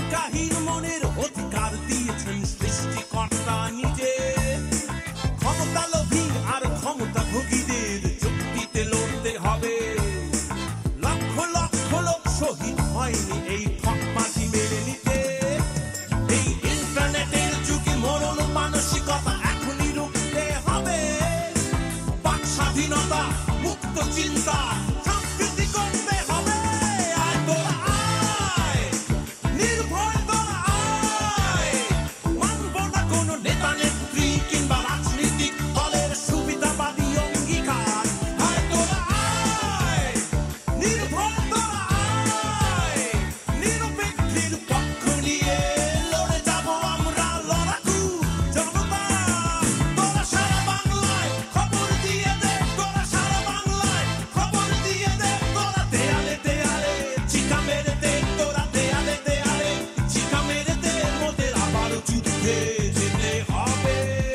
শিক্ষাহীন মনের অধিকার দিয়েছেন সৃষ্টিকর্তা নিজে। ক্ষমতা লোভী আর ক্ষমতা ভোগীদের যুক্তিতে লড়তে হবে। লক্ষ লক্ষ লোক শহীদ হয়নি এই ঠকবাজি মেনে নিতে। এই ইন্টারনেটের যুগে মরণ মানসিকতা এখনই রুখতে হবে। বাক স্বাধীনতা, মুক্ত চিন্তা, সংস্কৃতি করতে হবে। আয় তোরা আয়, নির্ভয় তোরা আয়। মানব না কোনো নেতা নেত্রী কিংবা রাজনীতিক দলের সুবিধাবাদী অঙ্গীকার। আয় তোরা আয়, নির্ভয় তোরা আয়। নিরপেক্ষের পক্ষ নিয়ে লড়ে যাব আমরা লড়াকু জনতা। তোরা সারা বাংলায় খবর দিয়ে দে, তোরা সারা বাংলায় খবর দিয়ে দে। তোরা দেয়ালে দেয়ালে চিকা মেরে দে, তোরা দেয়ালে দেয়ালে চিকা মেরে দে। মোদের আবার যুদ্ধে যেতে হবে।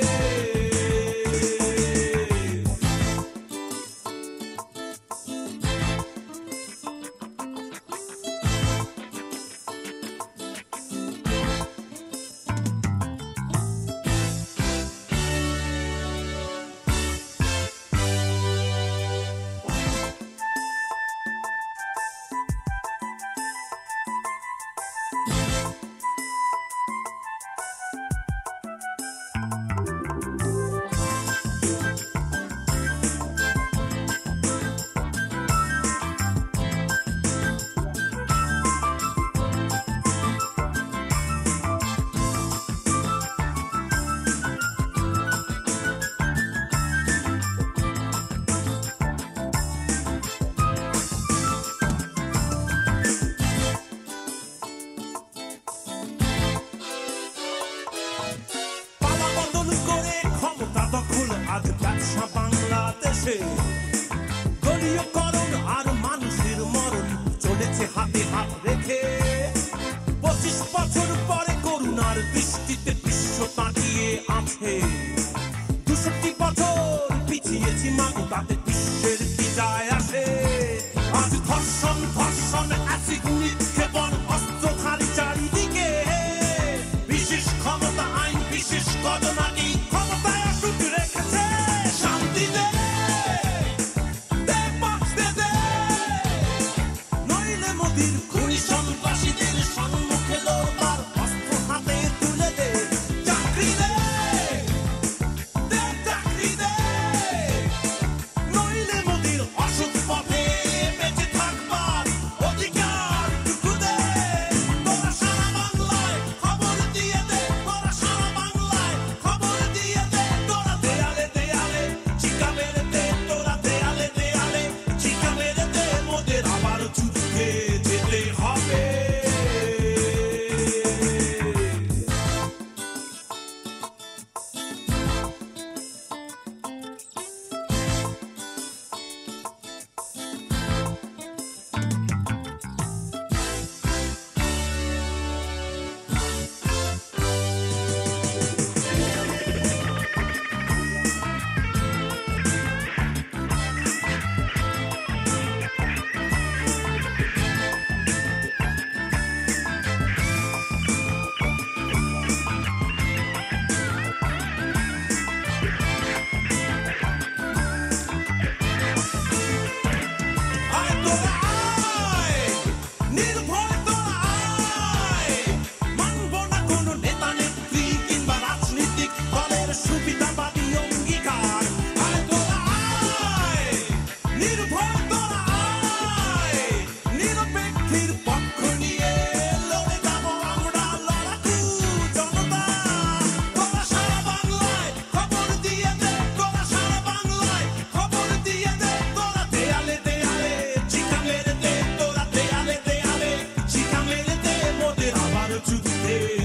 পালা বদল করে ক্ষমতা দখল আজ ব্যবসা বাংলাদেশে। দলীয়করণ আর মানুষের মরণ চলেছে হাতে হাত রেখে। 25 বছর পরে করুণার দৃষ্টিতে বিশ্ব তাকিয়ে আছে। 62 বছর পিছিয়েছি মাগো, তাতে বিশ্বের কি যায় আসে? আজ ধর্ষণ ধর্ষণ অ্যাসিড নিক্ষেপণ অস্ত্রধারী চারিদিকে। বিশেষ ক্ষমতা আইন বিশেষ ঘটনাটি ক্ষমতায় অটুট রেখেছে। শান্তি দে, দে বাঁচতে দে, নইলে মোদির খুনি সন্ত্রাসীদের সম্মুখে লড়বার অস্ত্র হাতে তুলে দে। চাকরি দে, দে চাকরি দে, নইলে মোদির অসৎ পথে বেঁচে থাকবার অধিকার টুকু দে। তোরা সারা বাংলায় খবর দিয়ে দে, তোরা সারা বাংলায় খবর দিয়ে দে। তোরা দেয়ালে দেয়ালে চিকা মেরে দে, তোরা দেয়ালে দেয়ালে চিকা মেরে দে। মোদের আবার যুদ্ধে যেতে হবে। আয় তোরা আয়, নির্ভয় তোরা আয়। মানব না কোনো নেতা নেত্রী কিংবা রাজনীতিক দলের সুবিধাবাদী অঙ্গীকার। আয় তোরা আয়, নির্ভয় তোরা আয়। নিরপেক্ষের পক্ষ নিয়ে লড়ে যাব আমরা লড়াকু জনতা। তোরা সারা বাংলায় খবর দিয়ে দে, তোরা সারা বাংলায় খবর দিয়ে দে। তোরা দেয়ালে দেয়ালে চিকা মেরে দে, তোরা দেয়ালে দেয়ালে চিকা মেরে দে। মোদের আবার যুদ্ধে